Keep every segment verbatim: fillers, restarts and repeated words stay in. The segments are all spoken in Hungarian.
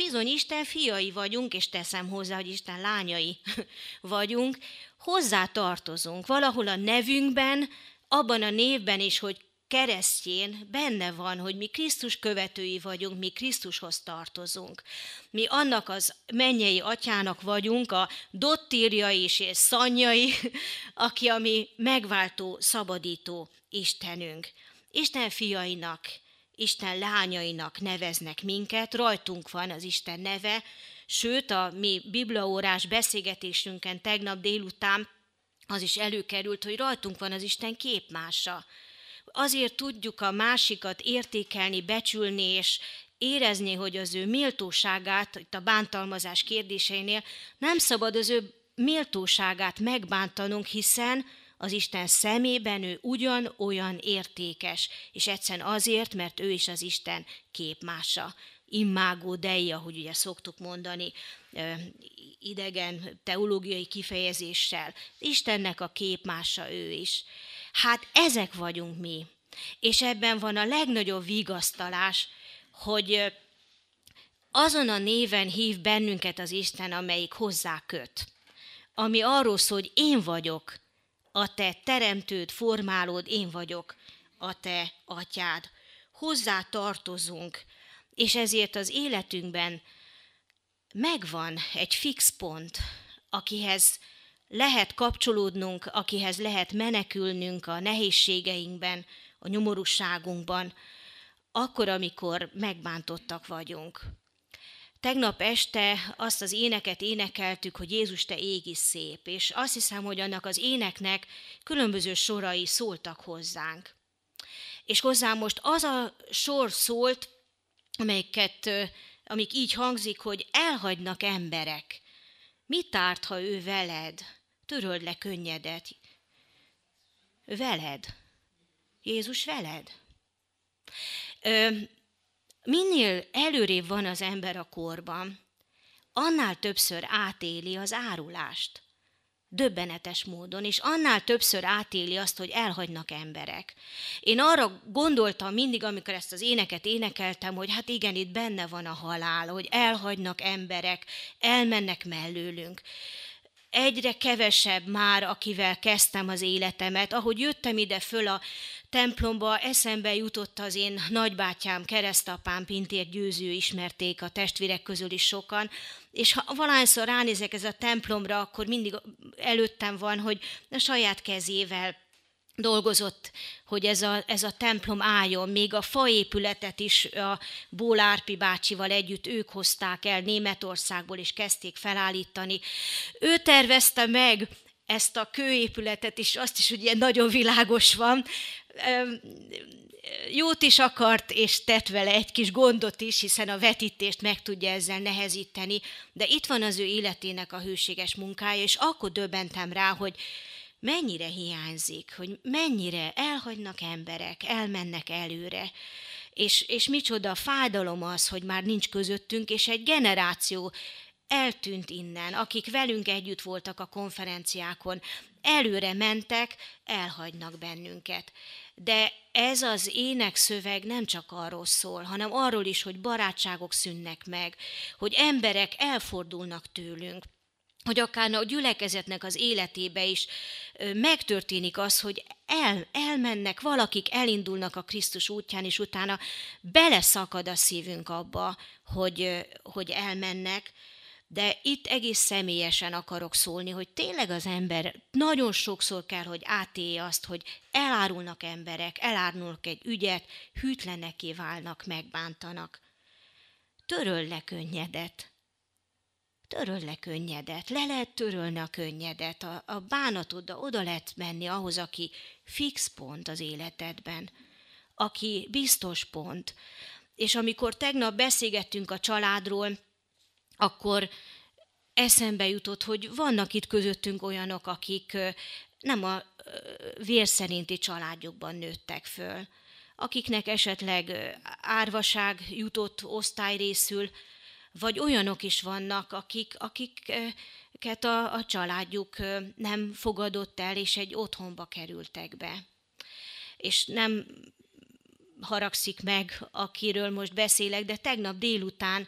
bizony Isten fiai vagyunk, és teszem hozzá, hogy Isten lányai vagyunk, hozzá tartozunk. Valahol a nevünkben, abban a névben is, hogy keresztjén benne van, hogy mi Krisztus követői vagyunk, mi Krisztushoz tartozunk. Mi annak az mennyei atyának vagyunk, a dottírjai és szanyjai, aki a mi megváltó, szabadító Istenünk. Isten fiainak, Isten lányainak neveznek minket, rajtunk van az Isten neve, sőt a mi bibliaórás beszélgetésünken tegnap délután az is előkerült, hogy rajtunk van az Isten képmása. Azért tudjuk a másikat értékelni, becsülni és érezni, hogy az ő méltóságát, itt a bántalmazás kérdéseinél nem szabad az ő méltóságát megbántanunk, hiszen az Isten szemében ő ugyanolyan értékes, és egyszerűen azért, mert ő is az Isten képmása. Imágo Dei, ahogy ugye szoktuk mondani, idegen teológiai kifejezéssel. Istennek a képmása ő is. Hát ezek vagyunk mi. És ebben van a legnagyobb vigasztalás, hogy azon a néven hív bennünket az Isten, amelyik hozzá köt. Ami arról szól, hogy én vagyok a te teremtőd, formálód, én vagyok a te atyád. Hozzá tartozunk, és ezért az életünkben megvan egy fix pont, akihez lehet kapcsolódnunk, akihez lehet menekülnünk a nehézségeinkben, a nyomorúságunkban, akkor, amikor megbántottak vagyunk. Tegnap este azt az éneket énekeltük, hogy Jézus, te égi szép, és azt hiszem, hogy annak az éneknek különböző sorai szóltak hozzánk. És hozzám most az a sor szólt, amelyiket, amik így hangzik, hogy elhagynak emberek. Mit árt, ha ő veled? Töröld le könnyedet. Veled. Jézus veled. Ö, minél előrébb van az ember a korban, annál többször átéli az árulást. Döbbenetes módon, és annál többször átéli azt, hogy elhagynak emberek. Én arra gondoltam mindig, amikor ezt az éneket énekeltem, hogy hát igen, itt benne van a halál, hogy elhagynak emberek, elmennek mellőlünk. Egyre kevesebb már, akivel kezdtem az életemet. Ahogy jöttem ide föl a templomba, eszembe jutott az én nagybátyám, keresztapám, Pintér Győző, ismerték a testvérek közül is sokan, és ha valahányszor ránézek ez a templomra, akkor mindig előttem van, hogy a saját kezével dolgozott, hogy ez a, ez a templom álljon. Még a faépületet is a Ból Árpi bácsival együtt ők hozták el Németországból, és kezdték felállítani. Ő tervezte meg ezt a kőépületet is, azt is, hogy ilyen nagyon világos van. Jót is akart, és tett vele egy kis gondot is, hiszen a vetítést meg tudja ezzel nehezíteni, de itt van az ő életének a hőséges munkája, és akkor döbbentem rá, hogy mennyire hiányzik, hogy mennyire elhagynak emberek, elmennek előre, és, és micsoda fájdalom az, hogy már nincs közöttünk, és egy generáció eltűnt innen, akik velünk együtt voltak a konferenciákon, előre mentek, elhagynak bennünket. De ez az énekszöveg nem csak arról szól, hanem arról is, hogy barátságok szűnnek meg, hogy emberek elfordulnak tőlünk, hogy akár a gyülekezetnek az életébe is megtörténik az, hogy el, elmennek, valakik elindulnak a Krisztus útján, és utána beleszakad a szívünk abba, hogy, hogy elmennek. De itt egész személyesen akarok szólni, hogy tényleg az ember nagyon sokszor kell, hogy átélje azt, hogy elárulnak emberek, elárulnak egy ügyet, hűtleneké válnak, megbántanak. Töröld le könnyedet. Töröld le könnyedet. Le lehet törölni a könnyedet. A, a bánatoddal oda lehet menni ahhoz, aki fix pont az életedben, aki biztos pont. És amikor tegnap beszélgettünk a családról, akkor eszembe jutott, hogy vannak itt közöttünk olyanok, akik nem a vér szerinti családjukban nőttek föl, akiknek esetleg árvaság jutott osztályrészül, vagy olyanok is vannak, akik, akiket a, a családjuk nem fogadott el, és egy otthonba kerültek be. És nem haragszik meg, akiről most beszélek, de tegnap délután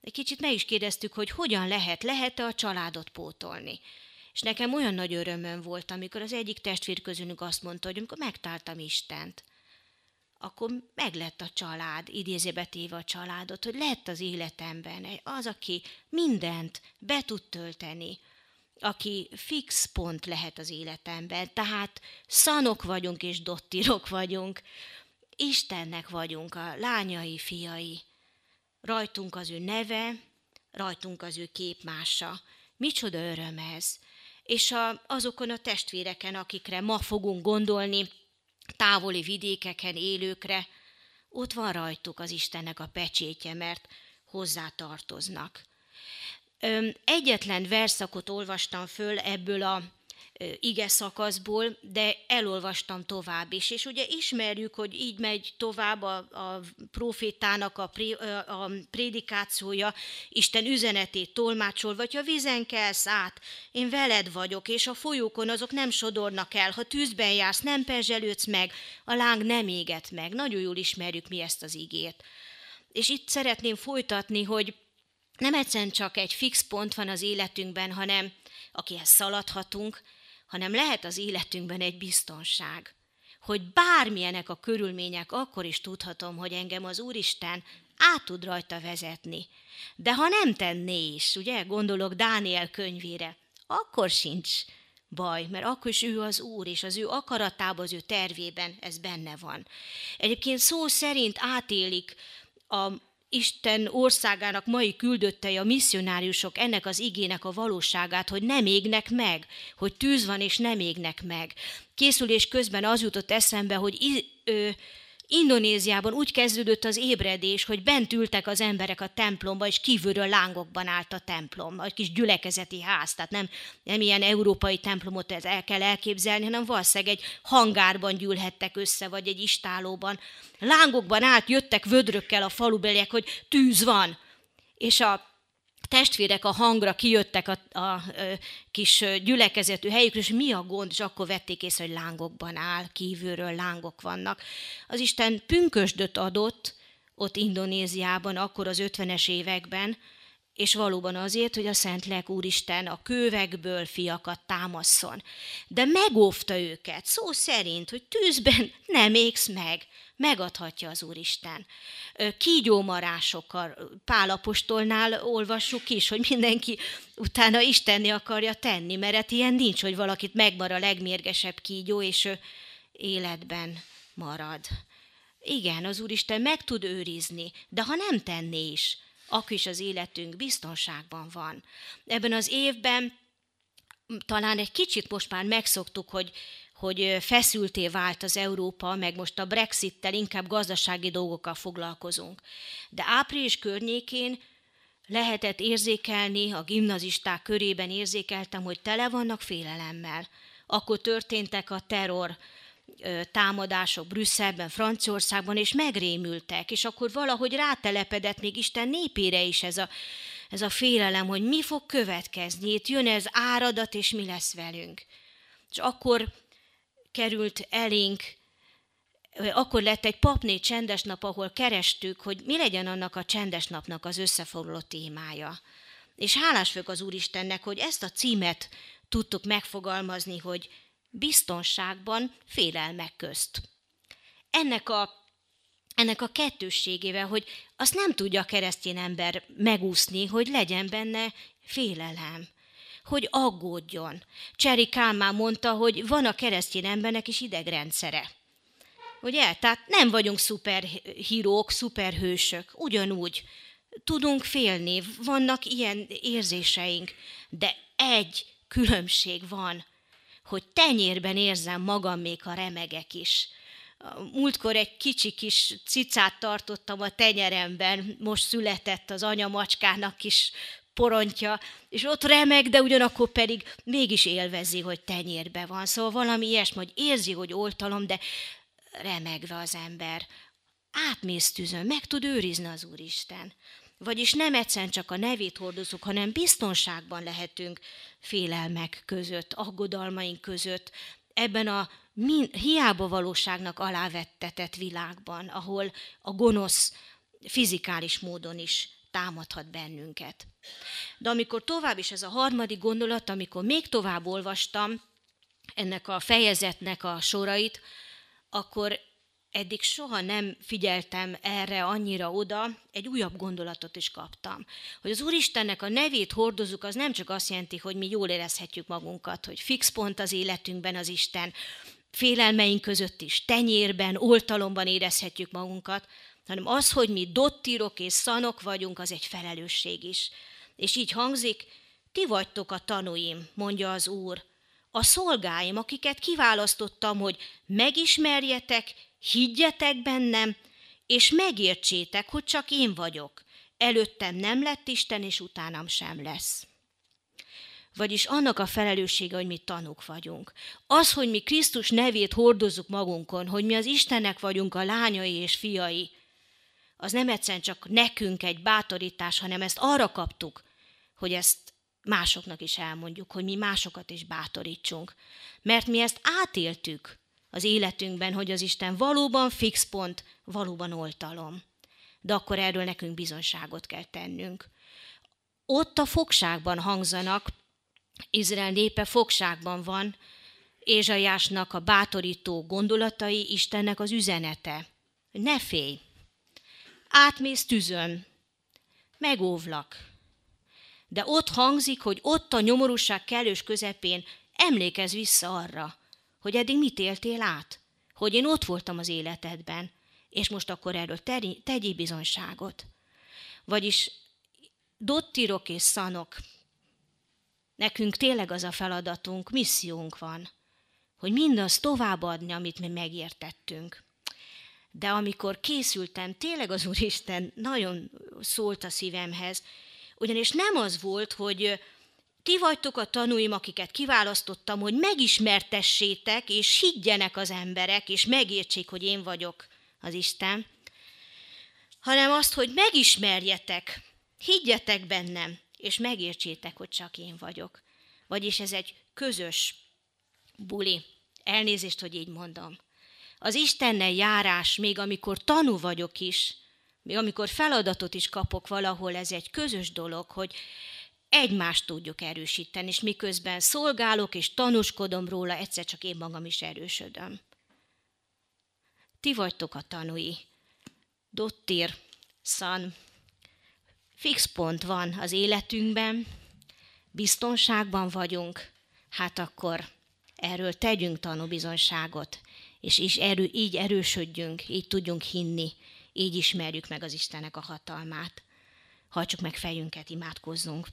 egy kicsit meg is kérdeztük, hogy hogyan lehet, lehet-e a családot pótolni. És nekem olyan nagy örömöm volt, amikor az egyik testvér közülünk azt mondta, hogy amikor megtaláltam Istent, akkor meg lett a család, idézőbe téve a családot, hogy lett az életemben az, aki mindent be tud tölteni, aki fix pont lehet az életemben. Tehát szanok vagyunk és dottirok vagyunk, Istennek vagyunk a lányai, fiai. Rajtunk az ő neve, rajtunk az ő képmása. Micsoda öröm ez! És a, azokon a testvéreken, akikre ma fogunk gondolni, távoli vidékeken élőkre, ott van rajtuk az Istennek a pecsétje, mert hozzá tartoznak. Egyetlen verszakot olvastam föl ebből a ige szakaszból, de elolvastam tovább is. És ugye ismerjük, hogy így megy tovább a, a profétának a, pré, a prédikációja, Isten üzenetét tolmácsolva, hogy ha vízen kelsz át, én veled vagyok, és a folyókon azok nem sodornak el, ha tűzben jársz, nem perzselődsz meg, a láng nem éget meg. Nagyon jól ismerjük mi ezt az igét. És itt szeretném folytatni, hogy nem egyszerűen csak egy fix pont van az életünkben, hanem akihez szaladhatunk, hanem lehet az életünkben egy biztonság, hogy bármilyenek a körülmények, akkor is tudhatom, hogy engem az Úristen át tud rajta vezetni. De ha nem tenné is, ugye, gondolok Dániel könyvére, akkor sincs baj, mert akkor is ő az Úr, és az ő akaratában, az ő tervében ez benne van. Egyébként szó szerint átélik a Isten országának mai küldöttei, a misszionáriusok ennek az igének a valóságát, hogy nem égnek meg, hogy tűz van és nem égnek meg. Készülés közben az jutott eszembe, hogy i- ö, Indonéziában úgy kezdődött az ébredés, hogy bent ültek az emberek a templomba, és kívülről lángokban állt a templom, egy kis gyülekezeti ház, tehát nem, nem ilyen európai templomot el kell elképzelni, hanem valószínűleg egy hangárban gyűlhettek össze, vagy egy istálóban. Lángokban állt, jöttek vödrökkel a falubeliek, hogy tűz van, és a testvérek a hangra kijöttek a, a, a kis gyülekezetű helyükről, és mi a gond, és akkor vették észre, hogy lángokban áll, kívülről lángok vannak. Az Isten pünkösdöt adott ott Indonéziában, akkor az ötvenes években, és valóban azért, hogy a Szentlélek Úristen a kővekből fiakat támasszon. De megóvta őket, szó szerint, hogy tűzben nem égsz meg, megadhatja az Úristen. Kígyómarásokkal, Pál apostolnál olvassuk is, hogy mindenki utána Istenné akarja tenni, mert hát ilyen nincs, hogy valakit megmar a legmérgesebb kígyó, és ő életben marad. Igen, az Úristen meg tud őrizni, de ha nem tenné is, akkor is az életünk biztonságban van. Ebben az évben talán egy kicsit most már megszoktuk, hogy, hogy feszülté vált az Európa, meg most a Brexittel inkább gazdasági dolgokkal foglalkozunk. De április környékén lehetett érzékelni, a gimnazisták körében érzékeltem, hogy tele vannak félelemmel. Akkor történtek a terror támadások Brüsszelben, Franciaországban, és megrémültek, és akkor valahogy rátelepedett még Isten népére is ez a, ez a félelem, hogy mi fog következni, itt jön ez áradat, és mi lesz velünk. És akkor került elénk, akkor lett egy papné csendes nap, ahol kerestük, hogy mi legyen annak a csendes napnak az összefoglaló témája. És hálás vagyok az Úristennek, hogy ezt a címet tudtuk megfogalmazni, hogy biztonságban félelmek közt. Ennek a, ennek a kettősségével, hogy azt nem tudja a keresztény ember megúszni, hogy legyen benne félelem, hogy aggódjon. Cseri Kálmán mondta, hogy van a keresztény embernek is idegrendszere. Ugye? Tehát nem vagyunk szuperhírók, szuperhősök, ugyanúgy tudunk félni, vannak ilyen érzéseink, de egy különbség van, hogy tenyérben érzem magam, még ha remegek is. Múltkor egy kicsi kis cicát tartottam a tenyeremben, most született az anyamacskának kis porontja, és ott remeg, de ugyanakkor pedig mégis élvezi, hogy tenyérben van. Szóval valami ilyesmi, hogy érzi, hogy oltalom, de remegve az ember. Átmész tűzön, meg tud őrizni az Úristen. Vagyis nem egyszerűen csak a nevét hordozunk, hanem biztonságban lehetünk félelmek között, aggodalmaink között, ebben a min, hiába valóságnak alávettetett világban, ahol a gonosz fizikális módon is támadhat bennünket. De amikor tovább is ez a harmadik gondolat, amikor még tovább olvastam ennek a fejezetnek a sorait, akkor eddig soha nem figyeltem erre annyira oda, egy újabb gondolatot is kaptam. Hogy az Úristennek a nevét hordozzuk, az nem csak azt jelenti, hogy mi jól érezhetjük magunkat, hogy fix pont az életünkben az Isten, félelmeink között is, tenyérben, oltalomban érezhetjük magunkat, hanem az, hogy mi dottírok és szanok vagyunk, az egy felelősség is. És így hangzik, ti vagytok a tanúim, mondja az Úr, a szolgáim, akiket kiválasztottam, hogy megismerjetek, higgyetek bennem, és megértsétek, hogy csak én vagyok. Előttem nem lett Isten, és utánam sem lesz. Vagyis annak a felelőssége, hogy mi tanúk vagyunk. Az, hogy mi Krisztus nevét hordozzuk magunkon, hogy mi az Istennek vagyunk a lányai és fiai, az nem egyszerűen csak nekünk egy bátorítás, hanem ezt arra kaptuk, hogy ezt másoknak is elmondjuk, hogy mi másokat is bátorítsunk. Mert mi ezt átéltük az életünkben, hogy az Isten valóban fix pont, valóban oltalom. De akkor erről nekünk bizonyságot kell tennünk. Ott a fogságban hangzanak, Izrael népe fogságban van, Ézsaiásnak a bátorító gondolatai, Istennek az üzenete. Ne félj, átmész tűzön, megóvlak. De ott hangzik, hogy ott a nyomorúság kellős közepén emlékezz vissza arra, hogy eddig mit éltél át, hogy én ott voltam az életedben, és most akkor erről tegyél bizonyságot. Vagyis dottírok és szanok, nekünk tényleg az a feladatunk, missziónk van, hogy mindazt továbbadni, amit mi megértettünk. De amikor készültem, tényleg az Úristen nagyon szólt a szívemhez, ugyanis nem az volt, hogy ti vagytok a tanúim, akiket kiválasztottam, hogy megismertessétek, és higgyenek az emberek, és megértsék, hogy én vagyok az Isten, hanem azt, hogy megismerjetek, higgyetek bennem, és megértsétek, hogy csak én vagyok. Vagyis ez egy közös buli. Elnézést, hogy így mondom. Az Istennel járás, még amikor tanú vagyok is, még amikor feladatot is kapok valahol, ez egy közös dolog, hogy egymást tudjuk erősíteni, és miközben szolgálok és tanúskodom róla, egyszer csak én magam is erősödöm. Ti vagytok a tanúi. Dottír, szan, fix pont van az életünkben, biztonságban vagyunk, hát akkor erről tegyünk tanúbizonyságot, és is erő, így erősödjünk, így tudjunk hinni, így ismerjük meg az Istennek a hatalmát. Hajtsuk meg fejünket, imádkozzunk.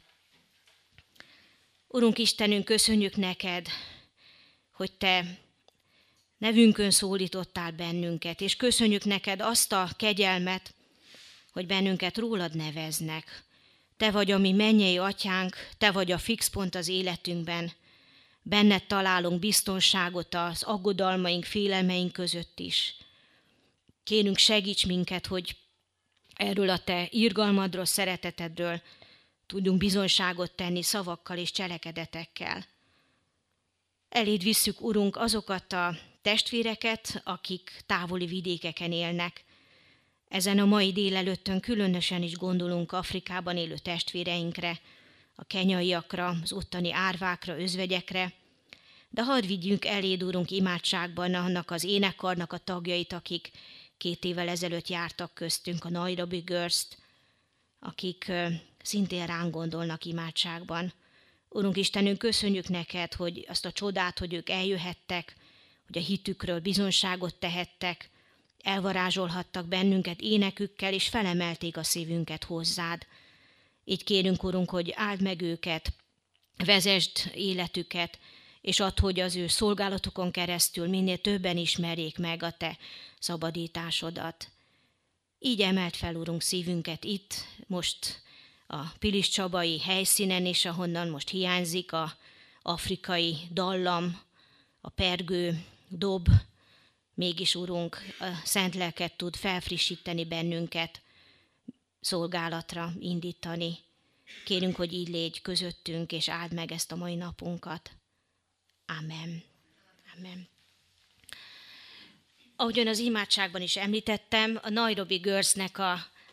Urunk Istenünk, köszönjük neked, hogy te nevünkön szólítottál bennünket, és köszönjük neked azt a kegyelmet, hogy bennünket rólad neveznek. Te vagy a mi mennyei atyánk, te vagy a fix pont az életünkben. Benned találunk biztonságot az aggodalmaink, félelmeink között is. Kérünk, segíts minket, hogy erről a te irgalmadról, szeretetedről tudjunk bizonyságot tenni szavakkal és cselekedetekkel. Eléd visszük, Urunk, azokat a testvéreket, akik távoli vidékeken élnek. Ezen a mai délelőttön különösen is gondolunk Afrikában élő testvéreinkre, a kenyaiakra, az ottani árvákra, özvegyekre, de hadd vigyünk eléd, Urunk, imádságban annak az énekkarnak a tagjait, akik két évvel ezelőtt jártak köztünk, a Nairobi Girls-t, akik szintén ránk gondolnak imádságban. Urunk Istenünk, köszönjük neked, hogy azt a csodát, hogy ők eljöhettek, hogy a hitükről bizonyságot tehettek, elvarázsolhattak bennünket énekükkel, és felemelték a szívünket hozzád. Így kérünk, Urunk, hogy áld meg őket, vezesd életüket, és add, hogy az ő szolgálatokon keresztül minél többen ismerjék meg a te szabadításodat. Így emelt fel, Urunk, szívünket itt, most a Pilis Csabai helyszínen is, ahonnan most hiányzik a afrikai dallam, a pergő, dob, mégis, Urunk, a szent lelket tud felfrissíteni bennünket, szolgálatra indítani. Kérünk, hogy így légy közöttünk, és áld meg ezt a mai napunkat. Amen. Amen. Ahogyan az imádságban is említettem, a Nairobi Girls-nek a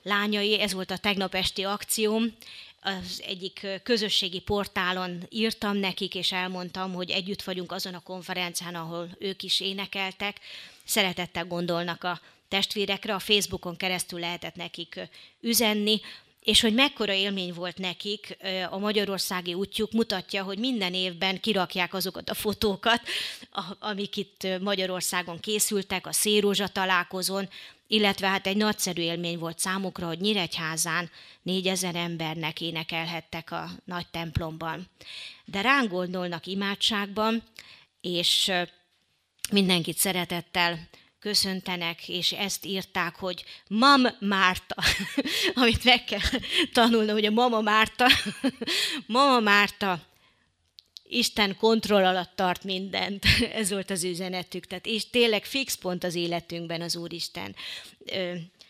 lányai, ez volt a tegnap esti akcióm, az egyik közösségi portálon írtam nekik, és elmondtam, hogy együtt vagyunk azon a konferencián, ahol ők is énekeltek. Szeretettel gondolnak a testvérekre, a Facebookon keresztül lehetett nekik üzenni, és hogy mekkora élmény volt nekik, a magyarországi útjuk mutatja, hogy minden évben kirakják azokat a fotókat, amik itt Magyarországon készültek, a Szérózsa találkozón, illetve hát egy nagyszerű élmény volt számukra, hogy Nyíregyházán négyezer embernek énekelhettek a nagy templomban. De ránk gondolnak imádságban, és mindenkit szeretettel köszöntenek, és ezt írták, hogy Mam Márta, amit meg kell tanulni, hogy a Mama Márta, Mama Márta, Isten kontroll alatt tart mindent. Ez volt az üzenetük. Tehát, és tényleg fix pont az életünkben az Úristen